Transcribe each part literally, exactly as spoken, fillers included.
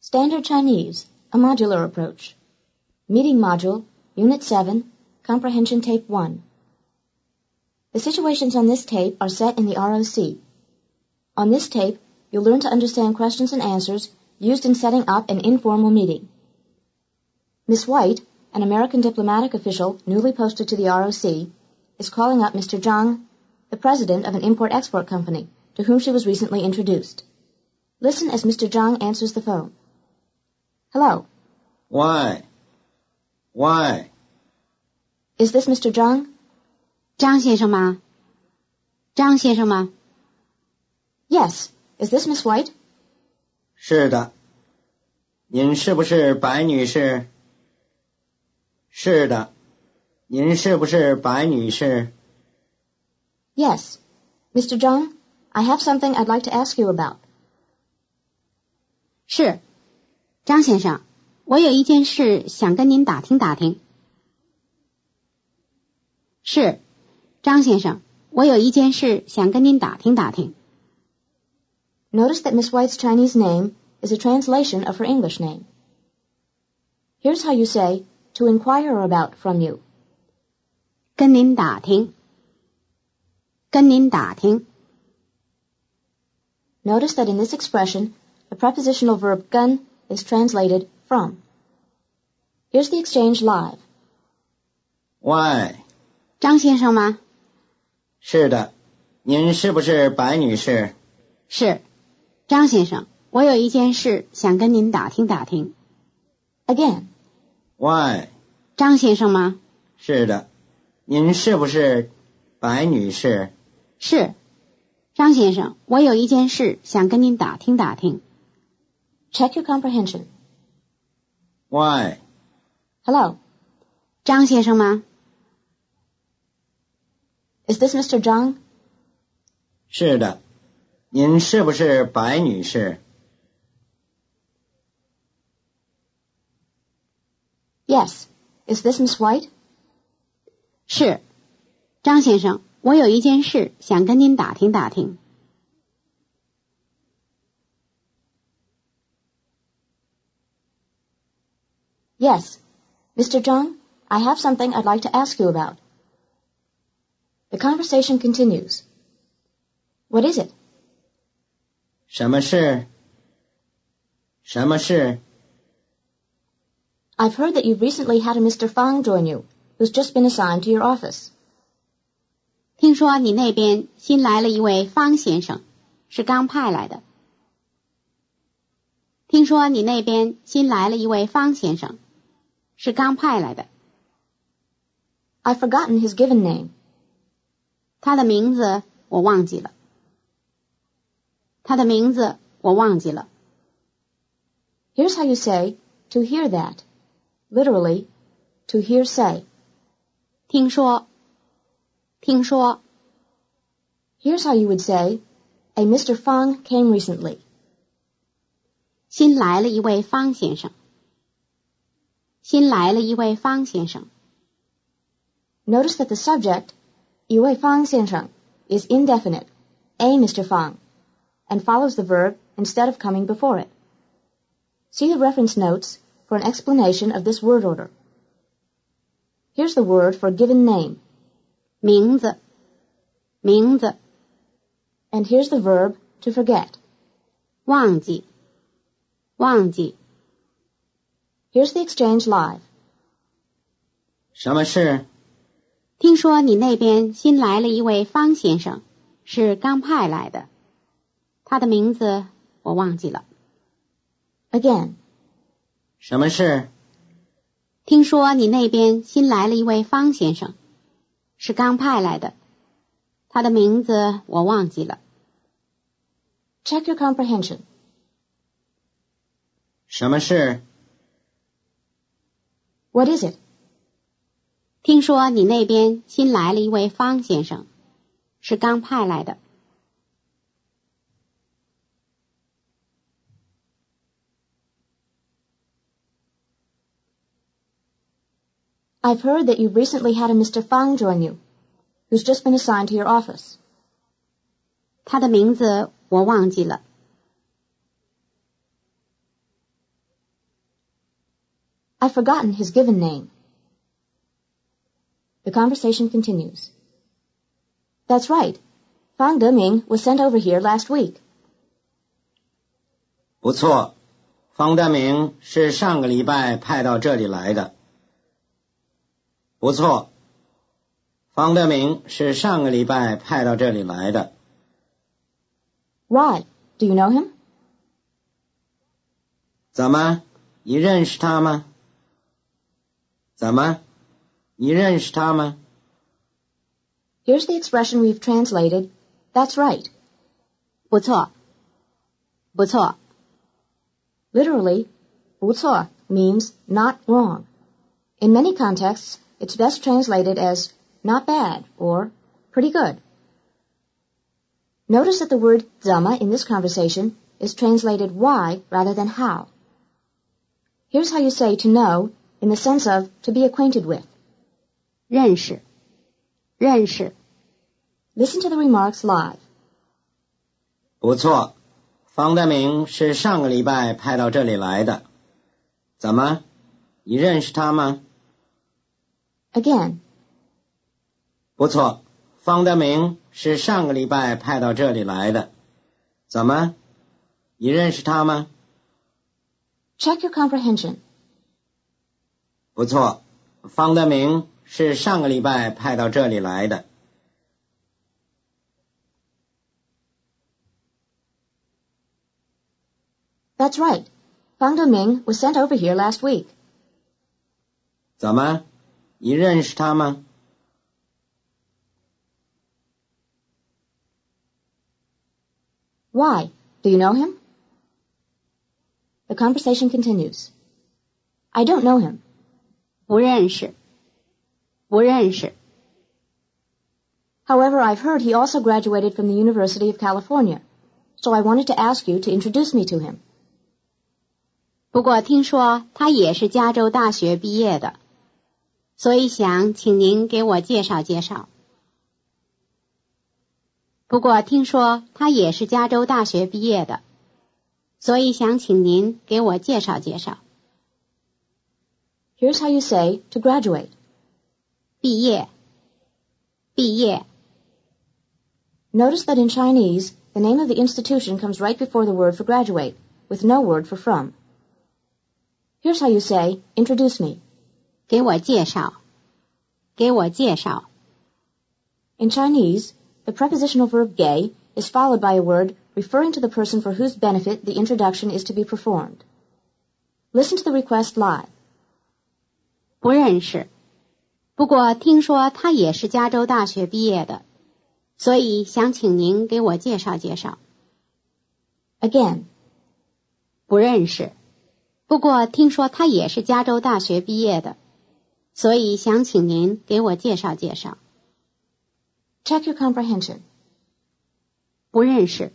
Standard Chinese, a modular approach. Meeting Module, Unit seven, Comprehension Tape one. The situations on this tape are set in the R O C. On this tape, you'll learn to understand questions and answers used in setting up an informal meeting. Miss White, an American diplomatic official newly posted to the R O C, is calling up Mister Zhang, the president of an import-export company, to whom she was recently introduced. Listen as Mister Zhang answers the phone. Hello. Why? Why? Is this Mister Zhang? 张先生吗？张先生吗？ Yes. Is this Miss White? 是的。您是不是白女士？是的。您是不是白女士？ Yes. Mister Zhang, I have something I'd like to ask you about. 是，张先生，我有一件事想跟您打听打听。是，张先生，我有一件事想跟您打听打听。 Notice that Miss White's Chinese name is a translation of her English name. Here's how you say, to inquire about from you. 跟您打听，跟您打听。 Notice that in this expression, the prepositional verb 跟 is translated from. Here's the exchange live. Why? 张先生吗？ 是的。您是不是白女士？ 是，张先生，我有一件事想跟您打听打听。 Again. Why? 张先生吗？ 是的。您是不是白女士？ 是，张先生，我有一件事想跟您打听打听。 Check your comprehension. Why? Hello. 张先生吗？ Is this Mister Zhang? 是的。您是不是白女士？ Yes. Is this Miss White? 是，张先生，我有一件事想跟您打听打听。 Yes. Mister Zhang, I have something I'd like to ask you about. The conversation continues. What is it? 什么事？什么事？ I've heard that you've recently had a Mister Fang join you, who's just been assigned to your office. 听说你那边新来了一位方先生，是刚派来的。听说你那边新来了一位方先生，是刚派来的。 I've forgotten his given name. 他的名字我忘记了。他的名字我忘记了。 Here's how you say, to hear that. Literally, to hear say. 听说，听说。 Here's how you would say, a Mister Fang came recently. 新来了一位方先生。新来了一位方先生。 Notice that the subject, 一位方先生, is indefinite, a Mister Fang, and follows the verb instead of coming before it. See the reference notes for an explanation of this word order. Here's the word for given name. 名字，名字。 And here's the verb to forget. 忘记，忘记。 Here's the exchange live. 什么事？ 听说你那边新来了一位方先生，是刚派来的。他的名字我忘记了。 Again. 什么事？ 听说你那边新来了一位方先生，是刚派来的。他的名字我忘记了。 Check your comprehension. 什么事？ What is it? 听说你那边新来了一位方先生，是刚派来的。 I've heard that you've recently had a Mister Fang join you, who's just been assigned to your office. 他的名字我忘记了。 I've forgotten his given name. The conversation continues. That's right. Fang Deming was sent over here last week. 不错，方德明是上个礼拜派到这里来的。不错，方德明是上个礼拜派到这里来的。 Why? Do you know him? 怎么，你认识他吗？怎么，你认识他吗？ Here's the expression we've translated, that's right. 不错，不错。 Literally, 不错 means not wrong. In many contexts, it's best translated as not bad or pretty good. Notice that the word 怎么 in this conversation is translated why rather than how. Here's how you say to know in the sense of to be acquainted with. 认识，认识。 Listen to the remarks live. 不错，方德明是上个礼拜派到这里来的。怎么，你认识他吗？ Again. 不错，方德明是上个礼拜派到这里来的。怎么，你认识他吗？ Check your comprehension. 不错，方德明是上个礼拜派到这里来的。 That's right. Fang Deming was sent over here last week. 怎么，你认识他吗？ Why? Do you know him? The conversation continues. I don't know him. 不认识，不认识。 However, I've heard he also graduated from the University of California, so I wanted to ask you to introduce me to him. 不过听说他也是加州大学毕业的，所以想请您给我介绍介绍。不过听说他也是加州大学毕业的，所以想请您给我介绍介绍。 Here's how you say to graduate. 毕业，毕业。 Notice that in Chinese, the name of the institution comes right before the word for graduate, with no word for from. Here's how you say, introduce me. 给我介绍，给我介绍。 In Chinese, the prepositional verb 给 is followed by a word referring to the person for whose benefit the introduction is to be performed. Listen to the request live. 不认识，不过听说他也是加州大学毕业的，所以想请您给我介绍介绍。 Again. 不认识，不过听说他也是加州大学毕业的，所以想请您给我介绍介绍。 Check your comprehension. 不认识。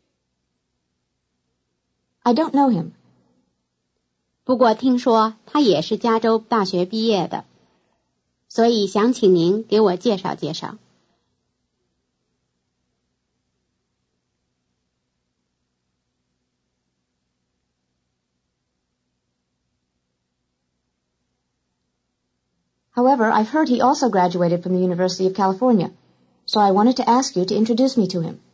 I don't know him. 不过听说他也是加州大学毕业的，所以想请您给我介绍介绍。 However, I've heard he also graduated from the University of California, so I wanted to ask you to introduce me to him.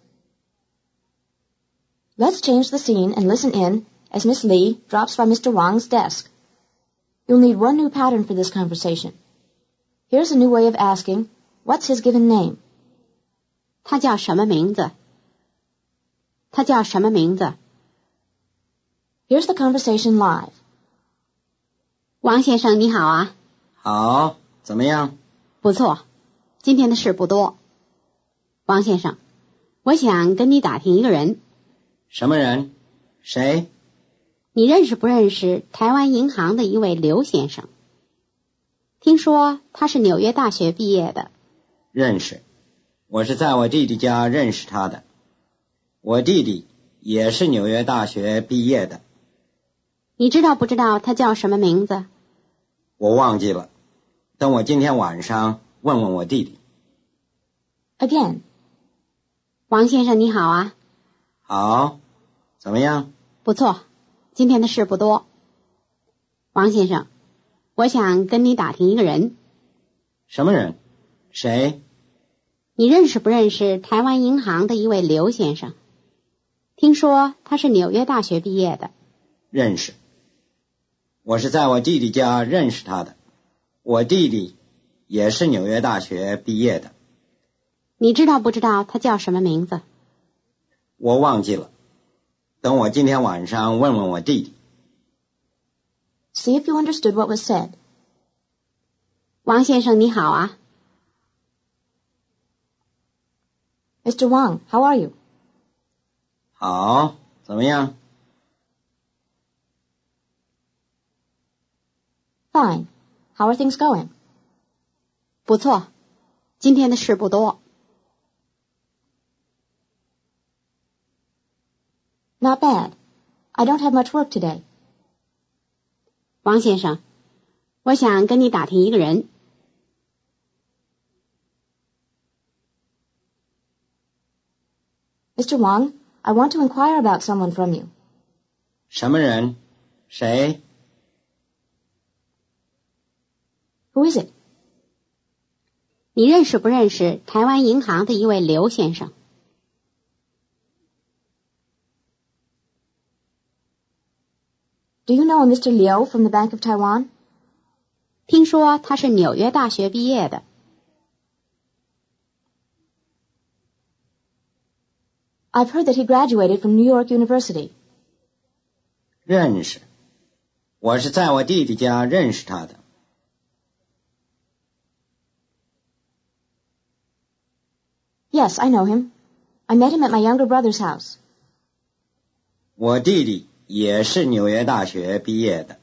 Let's change the scene and listen in as Miss Lee drops by Mister Wang's desk. You'll need one new pattern for this conversation. Here's a new way of asking, what's his given name? 他叫什么名字？他叫什么名字？ Here's the conversation live. 王先生你好啊。 好，怎么样？ 不错，今天的事不多。王先生，我想跟你打听一个人。 什么人？谁？ 你认识不认识台湾银行的一位刘先生？听说他是纽约大学毕业的。 认识，我是在我弟弟家认识他的。我弟弟也是纽约大学毕业的。 你知道不知道他叫什么名字？ 我忘记了，等我今天晚上问问我弟弟。 Again. 王先生你好啊。 好，怎么样？ 不错，今天的事不多。王先生， 我想跟你打听一个人。 什么人？谁？ 你认识不认识台湾银行的一位刘先生？听说他是纽约大学毕业的。 认识。我是在我弟弟家认识他的。我弟弟也是纽约大学毕业的。 你知道不知道他叫什么名字？ 我忘记了。等我今天晚上问问我弟弟。 See if you understood what was said. 王先生你好啊。 Mister Wang, how are you? 好，怎么样？ Fine. How are things going? 不错，今天的事不多。 Not bad. I don't have much work today. 王先生，我想跟你打听一个人。 Mister Wang, I want to inquire about someone from you. 什么人？谁？ Who is it? 你认识不认识台湾银行的一位刘先生？ Do you know a Mister Liu from the Bank of Taiwan? 听说他是纽约大学毕业的。 I've heard that he graduated from New York University. 认识。我是在我弟弟家认识他的。 Yes, I know him. I met him at my younger brother's house. 我弟弟也是纽约大学毕业的。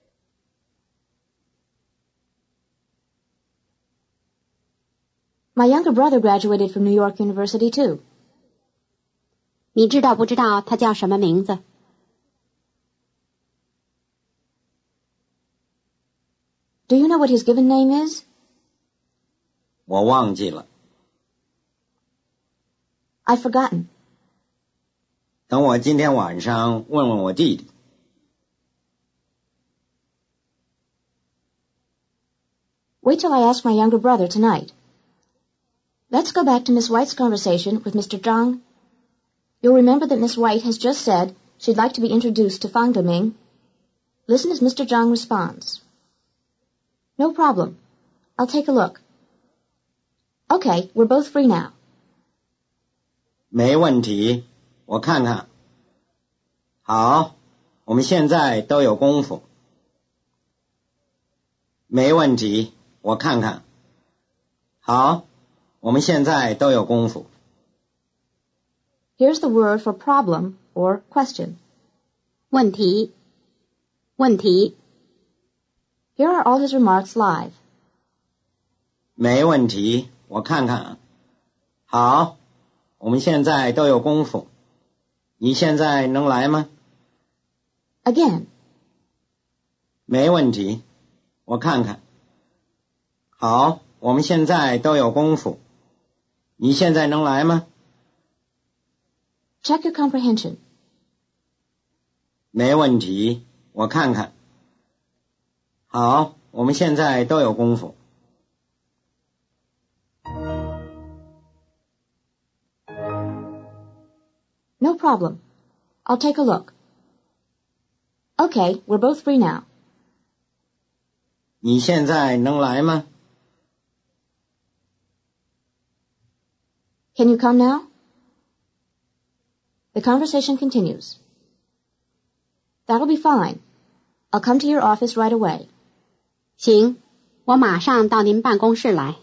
My younger brother graduated from New York University too. 你知道不知道他叫什么名字？ Do you know what his given name is? 我忘记了。 I've forgotten. 等我今天晚上问问我弟弟。 Wait till I ask my younger brother tonight. Let's go back to Miss White's conversation with Mister Zhang. You'll remember that Miss White has just said she'd like to be introduced to Fang Deming. Listen as Mister Zhang responds. No problem. I'll take a look. Okay, we're both free now. 没问题，我看看。好，我们现在都有功夫。没问题，我看看。好，我们现在都有功夫。 Here's the word for problem or question. 问题，问题。 Here are all his remarks live. 没问题，我看看。好，我们现在都有功夫。你现在能来吗？ Again. 没问题，我看看。好，我们现在都有功夫。你现在能来吗？ Check your comprehension. 没问题，我看看。好，我们现在都有功夫。 No problem. I'll take a look. Okay, we're both free now. 你现在能来吗？ Can you come now? The conversation continues. That'll be fine. I'll come to your office right away. 行，我马上到您办公室来。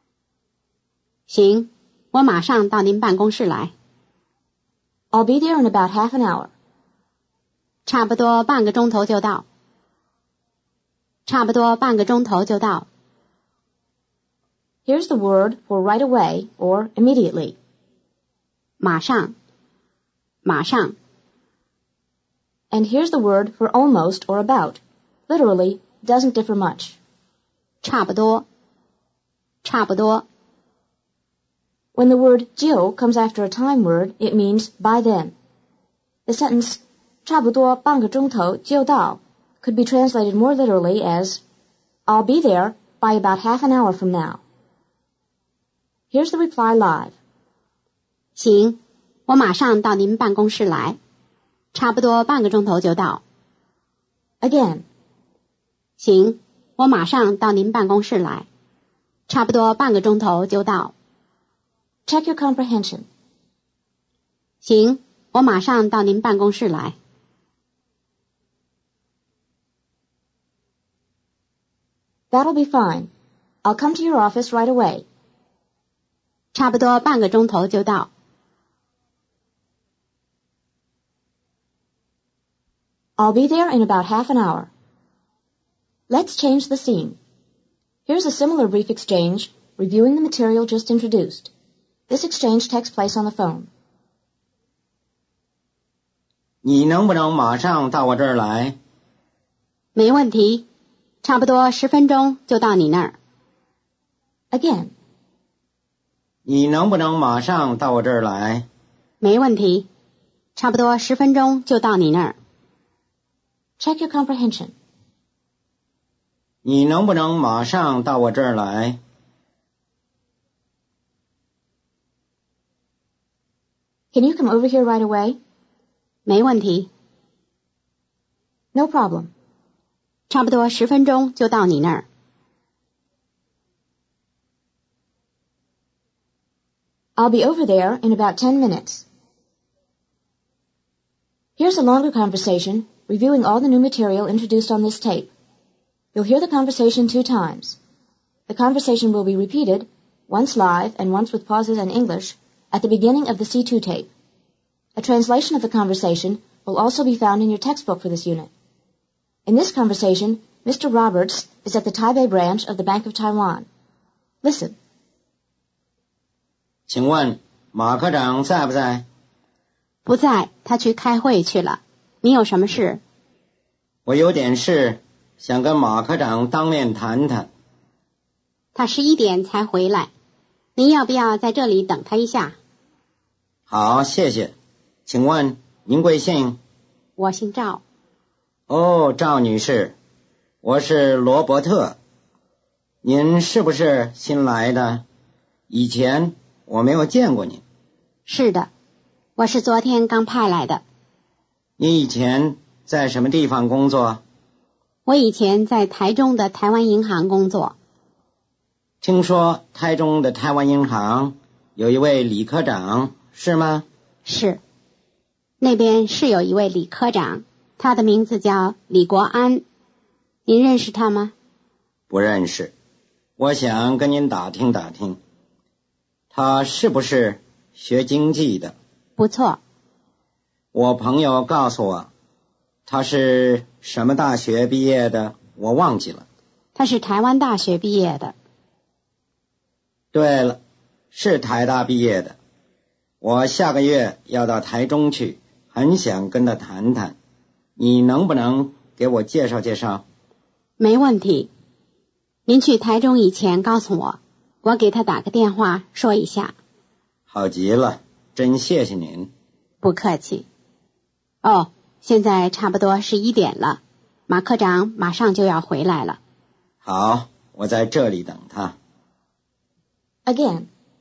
行，我马上到您办公室来。 I'll be there in about half an hour. 差不多半个钟头就到。差不多半个钟头就到。 Here's the word for right away or immediately. 马上，马上。 And here's the word for almost or about. Literally, doesn't differ much. 差不多，差不多。 When the word 就 comes after a time word, it means by then. The sentence 差不多半个钟头就到 could be translated more literally as I'll be there by about half an hour from now. Here's the reply live. 行，我马上到您办公室来，差不多半个钟头就到。 Again. 行，我马上到您办公室来，差不多半个钟头就到。 Check your comprehension. 行，我马上到您办公室来。 That'll be fine. I'll come to your office right away. 差不多半个钟头就到。 I'll be there in about half an hour. Let's change the scene. Here's a similar brief exchange reviewing the material just introduced. This exchange takes place on the phone. 你能不能马上到我这儿来？ 没问题，差不多十分钟就到你那儿。 Again. 你能不能马上到我这儿来？ 没问题，差不多十分钟就到你那儿。 Check your comprehension. 你能不能马上到我这儿来？ Can you come over here right away? 没问题。 No problem. 差不多十分钟就到你那儿。 I'll be over there in about ten minutes. Here's a longer conversation reviewing all the new material introduced on this tape. You'll hear the conversation two times. The conversation will be repeated, once live and once with pauses in English, at the beginning of the C two tape. A translation of the conversation will also be found in your textbook for this unit. In this conversation, Mister Roberts is at the Taipei branch of the Bank of Taiwan. Listen. 请问马科长在不在？ 不在，他去开会去了。你有什么事？ 我有点事，想跟马科长当面谈谈。 他十一点才回来，您要不要在这里等他一下？ 好，谢谢。请问您贵姓？ 我姓赵。 哦，赵女士，我是罗伯特。您是不是新来的？以前我没有见过您。 是的，我是昨天刚派来的。 你以前在什么地方工作？ 我以前在台中的台湾银行工作。 听说台中的台湾银行有一位李科长，是吗？ 是，那边是有一位李科长，他的名字叫李国安。您认识他吗？ 不认识。我想跟您打听打听，他是不是学经济的？ 不错。 我朋友告诉我，他是什么大学毕业的？我忘记了。 他是台湾大学毕业的。 对了，是台大毕业的。我下个月要到台中去，很想跟他谈谈。你能不能给我介绍介绍？ 没问题。您去台中以前告诉我，我给他打个电话说一下。 好极了，真谢谢您。 不客气。哦，现在差不多十一点了，马科长马上就要回来了。 好，我在这里等他。 Again.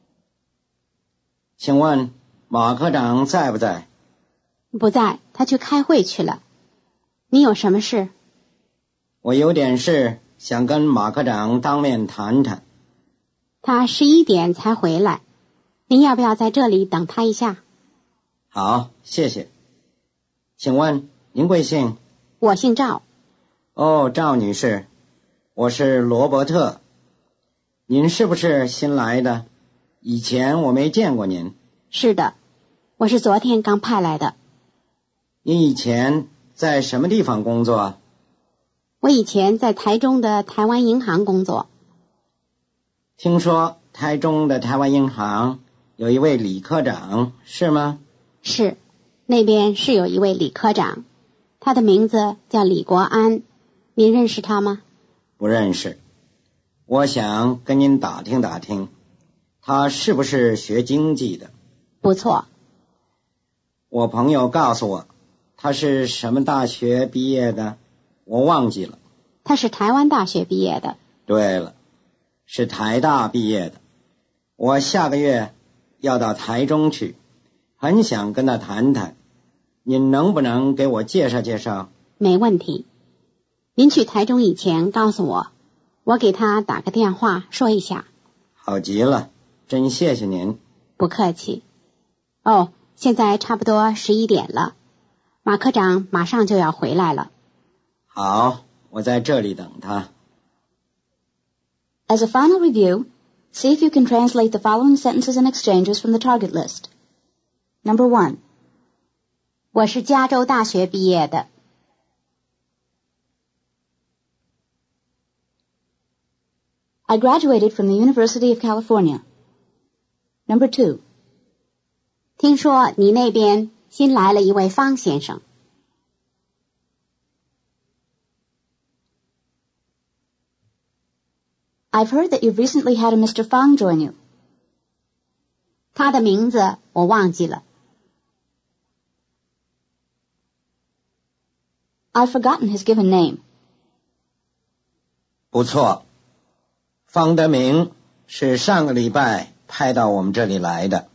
请问马科长在不在？ 不在，他去开会去了。你有什么事？ 我有点事，想跟马科长当面谈谈。 他十一点才回来，您要不要在这里等他一下？ 好，谢谢。请问您贵姓？ 我姓赵。 哦，赵女士，我是罗伯特。您是不是新来的？以前我没见过您。 是的，我是昨天刚派来的。 您以前在什么地方工作？ 我以前在台中的台湾银行工作。 听说台中的台湾银行有一位李科长，是吗？ 是，那边是有一位李科长，他的名字叫李国安。您认识他吗？ 不认识。我想跟您打听打听，他是不是学经济的？ 不错。 我朋友告诉我，他是什么大学毕业的？我忘记了。 他是台湾大学毕业的。 对了，是台大毕业的。我下个月要到台中去，很想跟他谈谈，您能不能给我介绍介绍？ 没问题。您去台中以前告诉我，我给他打个电话说一下。 好极了，真谢谢您。 不客气。哦，现在差不多十一点了，马科长马上就要回来了。 好，我在这里等他。 As a final review, see if you can translate the following sentences and exchanges from the target list. Number one. 我是加州大学毕业的。 I graduated from the University of California. Number two. 听说你那边新来了一位方先生。 I've heard that you've recently had a Mister Fang join you. 他的名字我忘记了。 I've forgotten his given name. 不错，方德明是上个礼拜派到我们这里来的。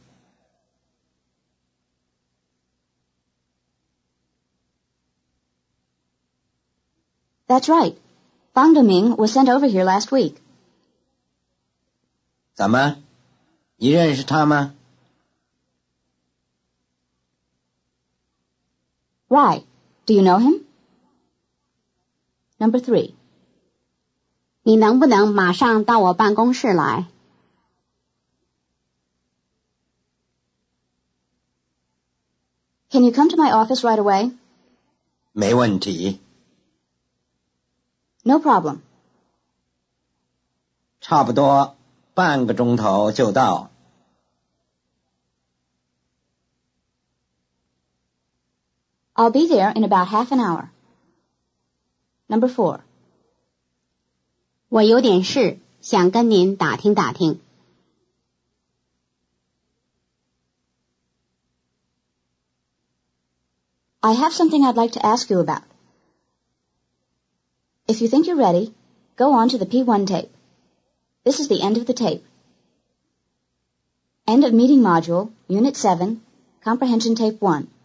That's right. Fang Deming was sent over here last week. 怎么？你认识他吗？ Why? Do you know him? Number three. 你能不能马上到我办公室来？ Can you come to my office right away? 没问题。 No problem. 差不多半个钟头就到。 I'll be there in about half an hour. Number four. 我有点事，想跟您打听打听。 I have something I'd like to ask you about. If you think you're ready, go on to the P one tape. This is the end of the tape. End of meeting module, Unit seven, Comprehension Tape one.